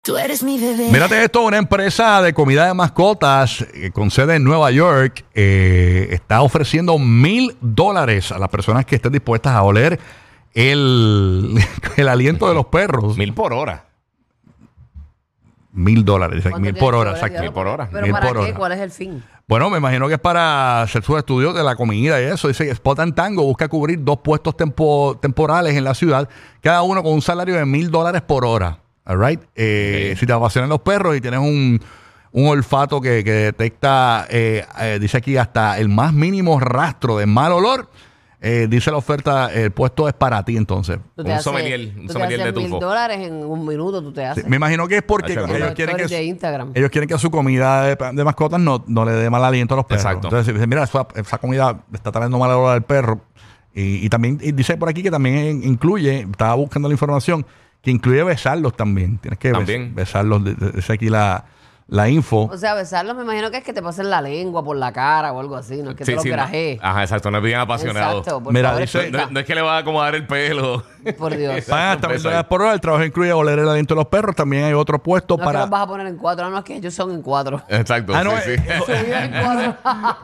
Tú eres mi bebé. Mírate esto, una empresa de comida de mascotas con sede en Nueva York está ofreciendo $1,000 a las personas que estén dispuestas a oler el aliento de los perros. 1,000 por hora. $1,000, dice, 1,000 por hora, exacto. exacto. 1,000 por hora. ¿Pero 1,000 para por qué? hora. ¿Cuál es el fin? Bueno, me imagino que es para hacer sus estudios de la comida y eso. Dice que Spot and Tango busca cubrir 2 puestos temporales en la ciudad, cada uno con un salario de $1,000 por hora. All right. Si te apasionan los perros y tienes un olfato que detecta, dice aquí, hasta el más mínimo rastro de mal olor, dice la oferta, el puesto es para ti entonces. Un sommelier de tufo. $1,000 en un minuto tú te haces. Sí, me imagino que es porque Hacho, ellos Los quieren stories de que, Instagram. ellos quieren que su comida de mascotas no le dé mal aliento a los perros. Exacto. Entonces dicen, mira, esa comida está trayendo mal olor al perro. Y también dice por aquí que también incluye, estaba buscando la información, que incluye besarlos también. Tienes que También. besarlos. Dice aquí la info. O sea, besarlos me imagino que es que te pasen la lengua por la cara o algo así, no es que te lo no. grajees. Ajá, exacto, no es bien apasionado. Exacto, por Mira, favor, dice- explica. No es que le va a acomodar el pelo. Por Dios. Pagan hasta Beso ahí. $1,000 por hora. El trabajo incluye oler el aliento de los perros. También hay otro puesto No es que para... los vas a poner en 4, no es que ellos son en 4. Exacto, Ah, no, sí. Se viven en 4.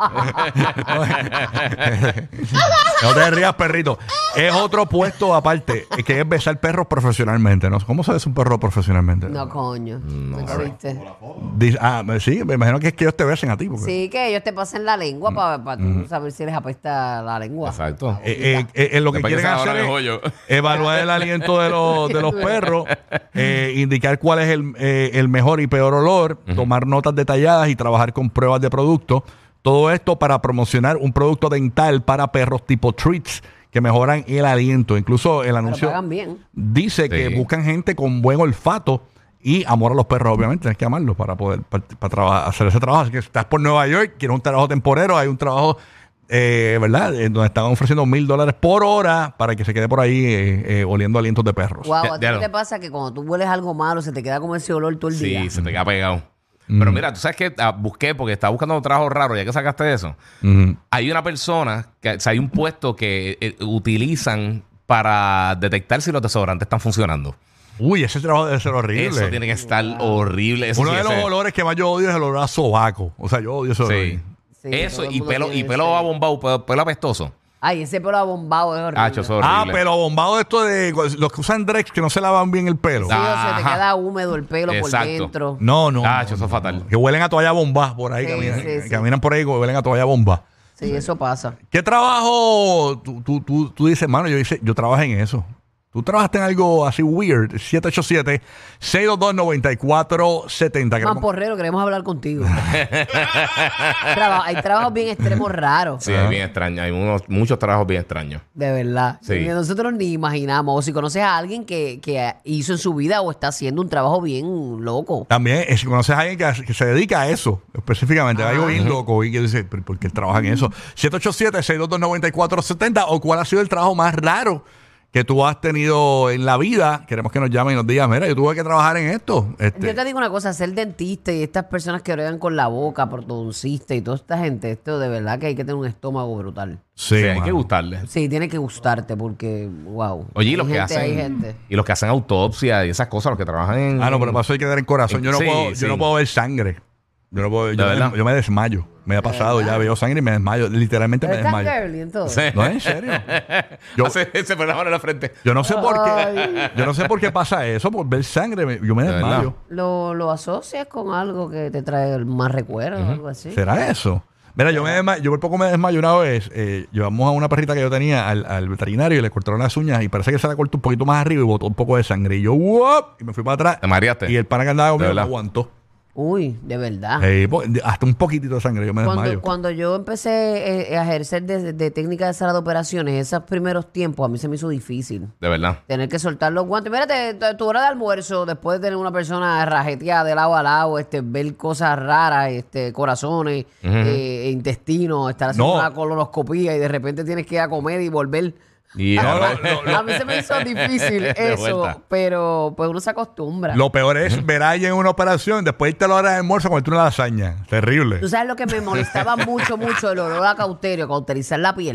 No te rías, perrito. Es otro puesto aparte, que es besar perros profesionalmente, ¿no? ¿Cómo se besa un perro profesionalmente? No, coño. No existe. Sí, me imagino que es que ellos te besen a ti. Porque, Sí, que ellos te pasen la lengua para tú saber si les apesta la lengua. Exacto. lo que Después que quieren se abran hacer el es hoyo. evaluar el aliento de los perros, indicar cuál es el mejor y peor olor, tomar notas detalladas y trabajar con pruebas de producto. Todo esto para promocionar un producto dental para perros tipo treats que mejoran el aliento. Incluso el Pero anuncio pagan bien. dice que Sí. buscan gente con buen olfato y amor a los perros, obviamente. Tienes que amarlos para poder hacer ese trabajo. Así que si estás por Nueva York, quieres un trabajo temporero, hay un trabajo, ¿verdad? Donde están ofreciendo $1,000 por hora para que se quede por ahí oliendo alientos de perros. Wow, ¿a ti Ya qué lo- te pasa? Que cuando tú hueles algo malo se te queda como ese olor todo el día. Sí, se te queda pegado. Pero mira, tú sabes que busqué porque estaba buscando un trabajo raro, ya que sacaste de eso. Ujú. Hay una persona, o sea, hay un puesto que utilizan para detectar si los desodorantes están funcionando. Uy, ese trabajo debe ser horrible. Eso tiene que estar horrible. Eso Uno sí, de los ese- olores que más yo odio es el olor a sobaco. O sea, yo odio ese olor. Sí. Sí, Eso todo el y mundo pelo, tiene y pelo ese. abombado, pelo apestoso. Ay, ese pelo abombado es horrible. Eso es horrible. Pero bombado de esto de los que usan Drex que no se lavan bien el pelo. Sí, o se te Ajá. queda húmedo el pelo Exacto. por dentro. No. Eso es fatal. Que huelen a toalla bomba por ahí. Sí, Caminan, sí. caminan por ahí y huelen a toalla bomba. Sí, eso pasa. ¿Qué trabajo tú dices, mano? Yo trabajé en eso. Tú trabajaste en algo así weird. 787-622-9470. Mamporrero, queremos hablar contigo. Hay trabajos bien extremos raros. Sí, es bien extraño. Hay muchos trabajos bien extraños. De verdad. Sí. Que nosotros ni imaginamos. O si conoces a alguien que hizo en su vida o está haciendo un trabajo bien loco. También, si conoces a alguien que se dedica a eso, específicamente, algo bien loco, y que dice, ¿por qué él trabaja en eso? 787-622-9470, o cuál ha sido el trabajo más raro que tú has tenido en la vida. Queremos que nos llamen y nos digan, mira, yo tuve que trabajar en esto. Yo te digo una cosa, ser dentista y estas personas que bregan con la boca, ortodoncista y toda esta gente, esto de verdad que hay que tener un estómago brutal. Sí, Sí, hay mano. que gustarle. Sí, tiene que gustarte porque, wow. Oye, y Hay los que gente, hay hacen gente. y los que hacen autopsia y esas cosas, los que trabajan en Ah, no, pero pasó hay que dar en corazón. Yo no, Sí, puedo, sí. yo no puedo ver sangre. Yo no puedo, ¿De verdad? yo me desmayo. Me ha pasado, ya veo sangre y me desmayo. Literalmente me Pero es tan desmayo. girly entonces. Sí. No, en serio. Yo- Hace ese programa en la frente. Yo no sé por qué. Yo no sé por qué pasa eso. Por ver sangre, yo me De desmayo. verdad. Lo asocias con algo que te trae más recuerdos o algo así. ¿Será eso? Mira, yo por poco me desmayo una vez. Llevamos a una perrita que yo tenía al veterinario y le cortaron las uñas y parece que se la cortó un poquito más arriba y botó un poco de sangre. Y yo, ¡wop! Y me fui para atrás. Te mareaste. Y el pana que andaba conmigo De me verdad. aguantó. Uy, de verdad. Hasta un poquitito de sangre, yo me desmayo. Cuando yo empecé a ejercer de técnica de sala de operaciones, esos primeros tiempos a mí se me hizo difícil. De verdad. Tener que soltar los guantes. Mírate, tu hora de almuerzo, después de tener una persona rajeteada de lado a lado, ver cosas raras, corazones, intestinos, estar haciendo No. una colonoscopía y de repente tienes que ir a comer y volver. Y A mí se me hizo difícil De eso, vuelta. pero pues uno se acostumbra. Lo peor es ver a alguien en una operación, después irte a la hora de almuerzo a comerte una lasaña. Terrible. Tú sabes lo que me molestaba mucho el olor a cauterio, cauterizar la piel.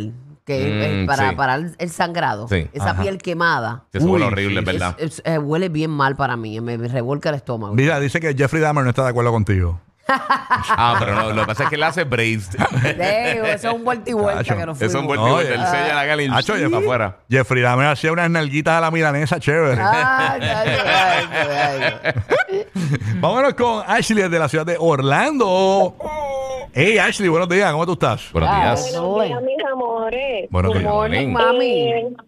que es para parar el sangrado. Sí. Esa piel quemada. Eso huele Uy, horrible, sí. ¿verdad? Huele bien mal para mí. Me revuelca el estómago. Mira, dice que Jeffrey Dahmer no está de acuerdo contigo. Pero no, lo que pasa es que él hace braids. Eso es un vuelta y vuelta Cacho, que nos Eso es un fuimos. buen Oye. nivel. Él sella la gala y Hacho, para afuera. Jeffrey Dahmer hacía unas nalguitas a la milanesa chévere. Vámonos con Ashley de la ciudad de Orlando. Hey Ashley, buenos días, ¿cómo tú estás? Buenos días. Buenos días, mis amores. Buenos días. Morning, mami.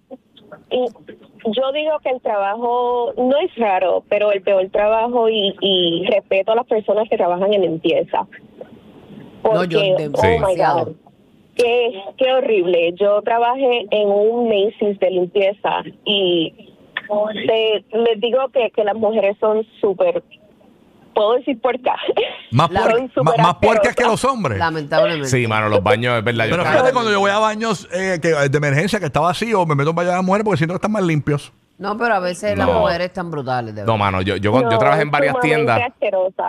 Yo digo que el trabajo no es raro, pero el peor trabajo y respeto a las personas que trabajan en limpieza. Porque, demasiado. God, qué horrible. Yo trabajé en un Macy's de limpieza y les digo que las mujeres son súper, puedo decir puercas. Más puercas que los hombres. Lamentablemente. Sí, mano, los baños, es verdad. Pero fíjate, cuando yo voy a baños de emergencia que está vacío, me meto en baño de las mujeres porque siento que están más limpios. No, pero a veces las mujeres están brutales. De verdad. No, mano, yo trabajé en varias tiendas. Asquerosa.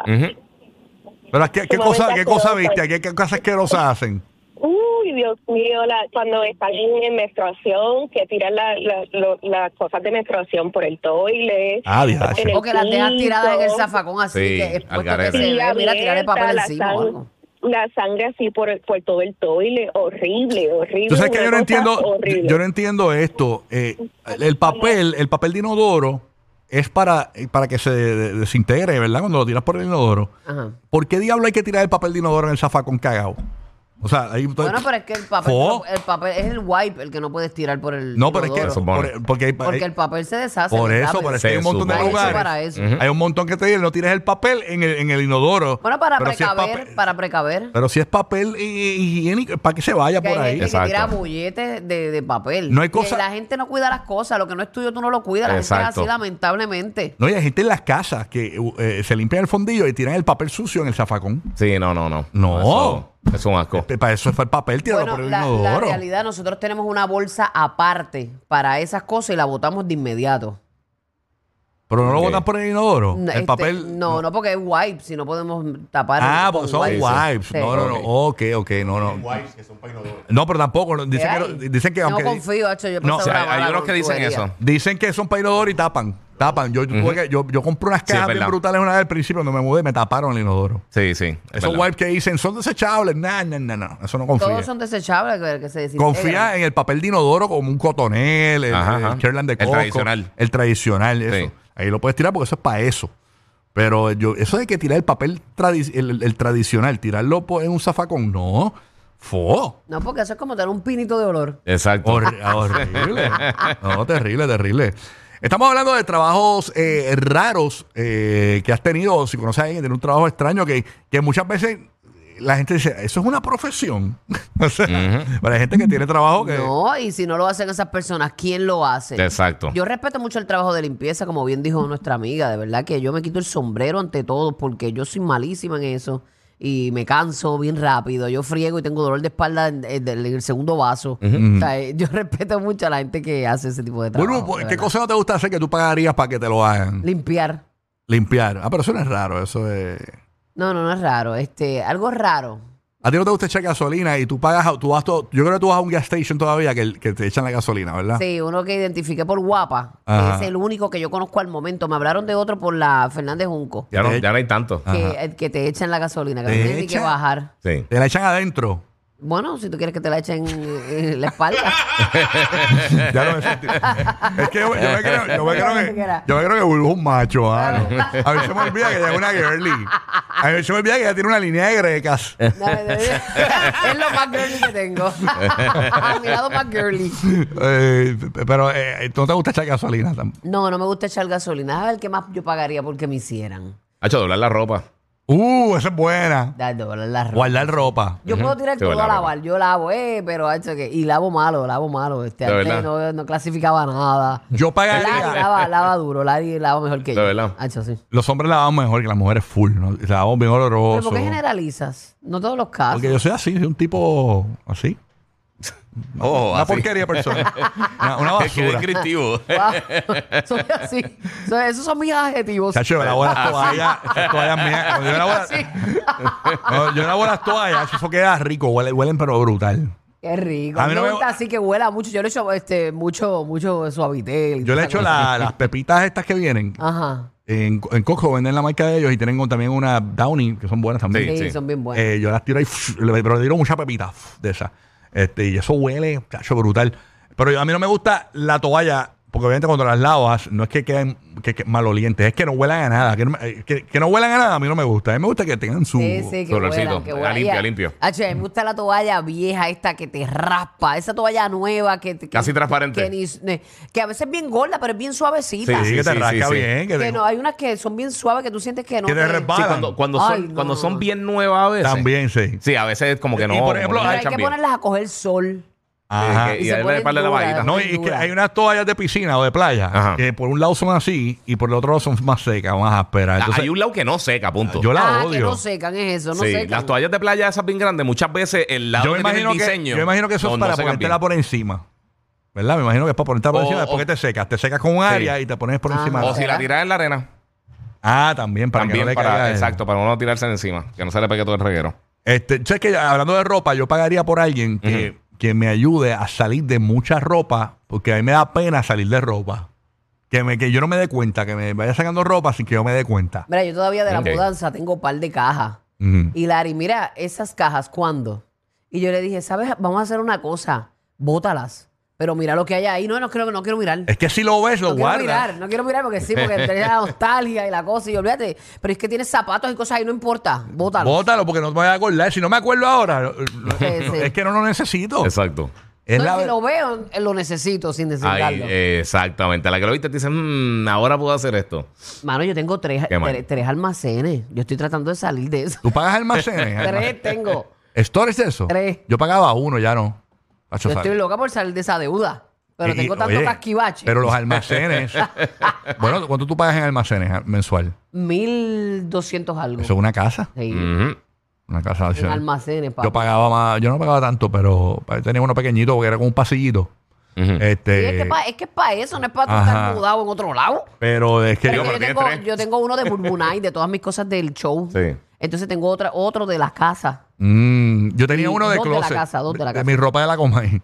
Pero ¿qué cosa viste? ¿Qué cosas asquerosas hacen? Uy, Dios mío, cuando están en menstruación, que tiran las cosas de menstruación por el toile. Diache. en el O que las dejas tiradas en el piso, zafacón así, Sí, que expuesto al que garete. se ve. Mira, abierta, tirarle papel la encima o algo. La sangre así por todo el toile, horrible. Tú sabes que una yo no cosa entiendo, horrible. yo no entiendo esto. El papel de inodoro es para que se desintegre, ¿verdad? Cuando lo tiras por el inodoro. Ajá. ¿Por qué diablo hay que tirar el papel de inodoro en el zafacón cagado? O sea, ahí Bueno, pero es que el papel es el wipe el que no puedes tirar por el no, pero es que inodoro. porque Porque el papel se deshace. por bien eso, rápido. por eso hay un montón de Está hecho lugares. para eso. Hay un montón que te dicen, no tires el papel en el inodoro. Bueno, para Pero si es precaver, papel- para precaver. Pero si es papel higiénico, para que se vaya Que por hay ahí. gente que tira Exacto. bulletes de papel. No hay Y cosa- la gente no cuida las cosas. Lo que no es tuyo, tú no lo cuidas. La gente es Exacto. así, lamentablemente. No, y hay gente en las casas que se limpian el fondillo y tiran el papel sucio en el zafacón. Sí, no. No. Eso es un asco. Para eso fue el papel, tirarlo Bueno, por el la inodoro. realidad, nosotros tenemos una bolsa aparte para esas cosas y la botamos de inmediato. Pero no lo Ok. botan por el inodoro. No, El papel. No, porque es wipe, si no podemos tapar. Pues son wipe. wipes. Sí. No. Ok, no. No, pero tampoco. Dicen que No aunque confío, hecho, yo No, pensaba O sea, una hay mala unos que dicen tubería. eso. dicen que son para inodoro y tapan. Yo compré unas Sí, cajas es bien verdad. brutales una vez al principio cuando me mudé, me taparon el inodoro. Sí. Esos verdad. wipes que dicen son desechables. No. Eso no confía. Todos son desechables que se desintegran. Confía en el papel de inodoro como un cotonel, el Kerlan de El coco. tradicional. El tradicional, eso. Sí. Ahí lo puedes tirar porque eso es para eso. Pero eso de que tirar el papel el tradicional, tirarlo en un zafacón, no. No, porque eso es como tener un pinito de olor. Exacto. Horrible. No, terrible. Estamos hablando de trabajos raros que has tenido. Si conoces a alguien que tiene un trabajo extraño que muchas veces la gente dice, eso es una profesión. O sea, pero hay gente que tiene trabajo que... No, y si no lo hacen esas personas, ¿quién lo hace? Exacto. Yo respeto mucho el trabajo de limpieza, como bien dijo nuestra amiga. De verdad que yo me quito el sombrero ante todo porque yo soy malísima en eso y me canso bien rápido. Yo friego y tengo dolor de espalda en el segundo vaso. O sea, yo respeto mucho a la gente que hace ese tipo de trabajo. Bueno, de ¿qué verdad. cosa no te gusta hacer que tú pagarías para que te lo hagan? Limpiar. Limpiar. Pero eso no es raro, eso es... No es raro. Algo raro. A ti no te gusta echar gasolina y tú pagas, yo creo que tú vas a un gas station todavía que te echan la gasolina, ¿verdad? Sí, uno que identifiqué por guapa. Ajá. Es el único que yo conozco al momento. Me hablaron de otro por la Fernández Junco. Ya no hay tanto. Que te echan la gasolina, que no ¿Te tienes ni que echan? bajar. Sí. Te la echan adentro. Bueno, si tú quieres que te la echen en la espalda. Ya no me sentí. Es que yo me creo que Bulbo es un macho, mano. A mí se me olvida que ella es una girly. A mí se me olvida que ella tiene una línea de grecas. Es lo más girly que tengo. Mi lado más girly. Pero ¿no te gusta echar gasolina? No me gusta echar gasolina. A ver qué más yo pagaría porque me hicieran. Ha hecho doblar la ropa. Esa es buena. Dar doblar la ropa. Guardar ropa. Yo puedo tirar Sí, todo a guardar lavar. Yo lavo, pero hecho que. Y lavo malo. De Antes verdad. no clasificaba nada. Yo Lari pagaría. lava duro. Lari lava mejor que De yo. verdad. Hacho, sí. Los hombres lavamos mejor que las mujeres full, ¿no? Lavamos bien Pero oloroso. ¿por qué generalizas? No todos los casos. Porque yo soy así, soy un tipo así. Una así. porquería de persona. Una Es que basura. descriptivo. Wow. Soy así. Esos son mis adjetivos. Chacho, yo lavo las toallas. Esas toallas mías. Cuando yo lavo Sí. yo lavo las toallas, eso queda rico. Huelen pero brutal. Qué rico. A mí no me gusta así que huela mucho. Yo le echo mucho suavitel. Yo le echo las pepitas estas que vienen. Ajá. En Costco venden la marca de ellos y tienen también una Downy, que son buenas también. Sí, son bien buenas. Yo las tiro ahí, pero le tiro mucha pepita de esas. Y eso huele, cacho, brutal. Pero a mí no me gusta la toalla, porque obviamente cuando las lavas, no es que queden malolientes, es que no huelan a nada. Que no huelan a nada, a mí no me gusta. A mí me gusta que tengan su... Sí, que olorcito. huelan, que huelan. Limpio. A mí me gusta la toalla vieja esta que te raspa. Esa toalla nueva Casi transparente. Que a veces es bien gorda, pero es bien suavecita. Sí, que te rasca bien. Que no, hay unas que son bien suaves que tú sientes que no. Que te resbalan. Sí, cuando son bien nuevas a veces. También, sí. Sí, a veces como que no. Y por ejemplo, Pero hay echan que bien. ponerlas a coger sol. Ajá. Y se darle ponen par de duras, lavaditas. No, y que hay unas toallas de piscina o de playa Ajá. que por un lado son así y por el otro lado son más secas, más ásperas. Entonces, Hay un lado que no seca, punto. yo la que odio. no secan, es eso, no Sí, secan. las toallas de playa esas bien grandes, muchas veces el lado Yo me que tiene el imagino diseño. yo imagino que eso es para secan ponértela bien. por encima. ¿Verdad? Me imagino que es para ponértela por encima. Después o- que te secas. Te secas con un área y te pones por encima. O si la tiras en la arena. También, para que También no le para, caiga. exacto, para no tirarse encima. Que no se le pegue todo el reguero. ¿Sabes que hablando de ropa, yo pagaría por alguien que me ayude a salir de mucha ropa, porque a mí me da pena salir de ropa. Que yo no me dé cuenta, que me vaya sacando ropa sin que yo me dé cuenta. Mira, yo todavía de la Ok. mudanza tengo un par de cajas. Ujú. Y Larry, mira, esas cajas, ¿cuándo? Y yo le dije, ¿sabes? Vamos a hacer una cosa. Bótalas. Pero mira lo que hay ahí. No quiero mirar. Es que si lo ves, lo No quiero guardas. mirar, no quiero mirar porque entre la nostalgia y la cosa y olvídate. Pero es que tienes zapatos y cosas ahí, no importa. Bótalo. Bótalo porque no te voy a acordar. Si no me acuerdo ahora, Sí. es que no lo necesito. Exacto. Es No, la- si lo veo, lo necesito sin Ahí, necesitarlo. exactamente. A la que lo viste te dicen, ahora puedo hacer esto. Mano, yo tengo tres Qué mal. almacenes. Yo estoy tratando de salir de eso. ¿Tú pagas almacenes? Tres tengo. ¿Storage de eso? 3. Yo pagaba uno, ya no. Hacho, Yo sale. estoy loca por salir de esa deuda. Pero Y- tengo tanto oye, casquivache. Pero los almacenes. Bueno, ¿cuánto tú pagas en almacenes mensual? 1,200 algo. Eso es una casa. Sí, Ujú. Una casa. en almacenes, papá. Yo pagaba más. Yo no pagaba tanto, pero tenía uno pequeñito porque era como un pasillito. Ujú. Sí, es que es para eso, no es para tú Ajá. estar mudado en otro lado. Pero es que. Pero Digo, yo, pero tengo, tienes tres. yo tengo uno de Burbunay, de todas mis cosas del show. Sí. Entonces tengo otro de la casa. Yo tenía Y uno de dos de la closet. casa, dos de la casa. mi ropa de la Comay.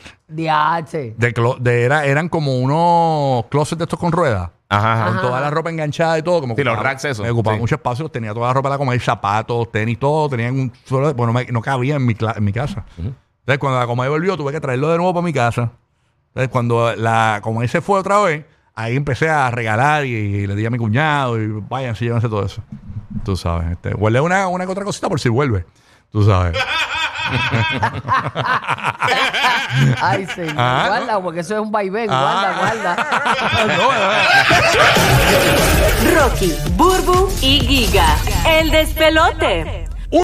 DH. Eran como unos closets de estos con ruedas. Ajá. Con toda la ropa enganchada y todo. Como Sí, los ocupaba- racks esos. Me ocupaba Sí. mucho espacio. Tenía toda la ropa de la Comay, zapatos, tenis, todo. Tenían un solo. Bueno, no cabía en mi casa. Entonces, cuando la Comay volvió, tuve que traerlo de nuevo para mi casa. Entonces, cuando la Comay se fue otra vez, ahí empecé a regalar y le di a mi cuñado y vayan, sí, llévense todo eso. Tú sabes. Huele una que otra cosita por si vuelve. Tú sabes. Ay, señor. Ah, Guarda, porque eso es un vaivén. Ah. Guarda. Rocky, Burbu y Giga. El despelote.